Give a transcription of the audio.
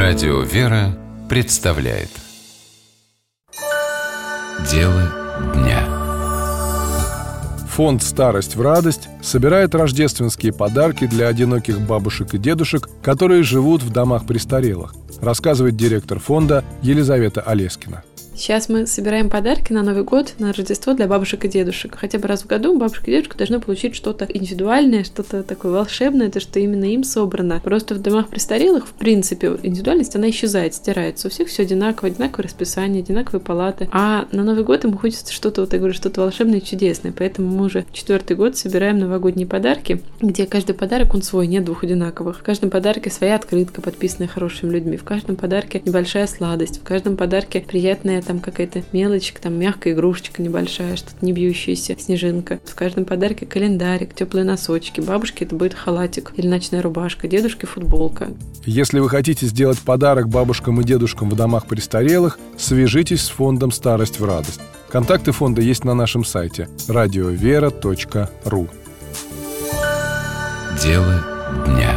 Радио «Вера» представляет Дело дня. Фонд «Старость в радость» собирает рождественские подарки для одиноких бабушек и дедушек, которые живут в домах престарелых, рассказывает директор фонда Елизавета Олескина. Сейчас мы собираем подарки на Новый год, на Рождество для бабушек и дедушек. Хотя бы раз в году бабушка и дедушка должны получить что-то индивидуальное, что-то такое волшебное, то, что именно им собрано. Просто в домах престарелых, в принципе, индивидуальность, она исчезает, стирается. У всех все одинаковое расписание, одинаковые палаты. А на Новый год им хочется что-то, вот я говорю, что-то волшебное и чудесное. Поэтому мы уже 4-й год собираем новогодние подарки, где каждый подарок, он свой, нет двух одинаковых. В каждом подарке своя открытка, подписанная хорошими людьми. В каждом подарке небольшая сладость. В каждом подарке приятная там какая-то мелочь, там мягкая игрушечка небольшая, что-то не бьющаяся, снежинка. В каждом подарке календарик, теплые носочки. Бабушке это будет халатик или ночная рубашка, дедушке футболка. Если вы хотите сделать подарок бабушкам и дедушкам в домах престарелых, свяжитесь с фондом «Старость в радость». Контакты фонда есть на нашем сайте radiovera.ru. Дело дня.